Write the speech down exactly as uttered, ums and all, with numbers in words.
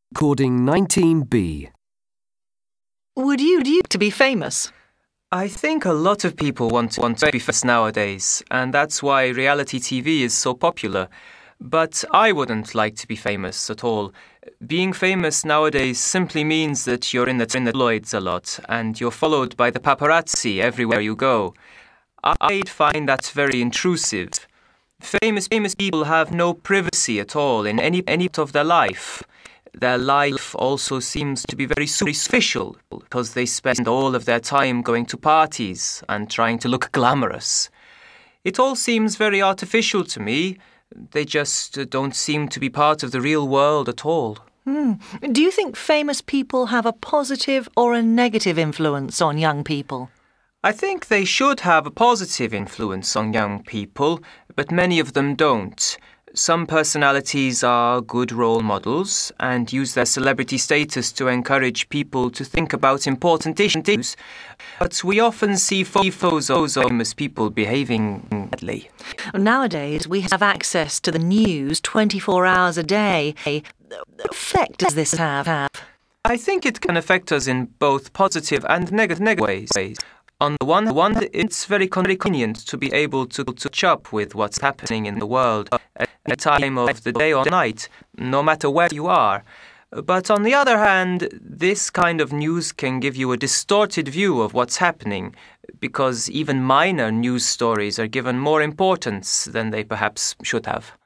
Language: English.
Recording nineteen B. Would you like to be famous? I think a lot of people want to, want to be famous nowadays, and that's why reality T V is so popular. But I wouldn't like to be famous at all. Being famous nowadays simply means that you're in the tabloids a lot, and you're followed by the paparazzi everywhere you go. I'd find that very intrusive. Famous famous people have no privacy at all in any any part of their life. Their life also seems to be very superficial because they spend all of their time going to parties and trying to look glamorous. It all seems very artificial to me. They just don't seem to be part of the real world at all. Hmm. Do you think famous people have a positive or a negative influence on young people? I think they should have a positive influence on young people, but many of them don't. Some personalities are good role models and use their celebrity status to encourage people to think about important issues, but we often see photos of famous people behaving badly. Nowadays, we have access to the news twenty-four hours a day. What effect does this have? I think it can affect us in both positive and negative ways. On the one hand, it's very convenient to be able to catch up with what's happening in the world at any time of the day or night, no matter where you are. But on the other hand, this kind of news can give you a distorted view of what's happening, because even minor news stories are given more importance than they perhaps should have.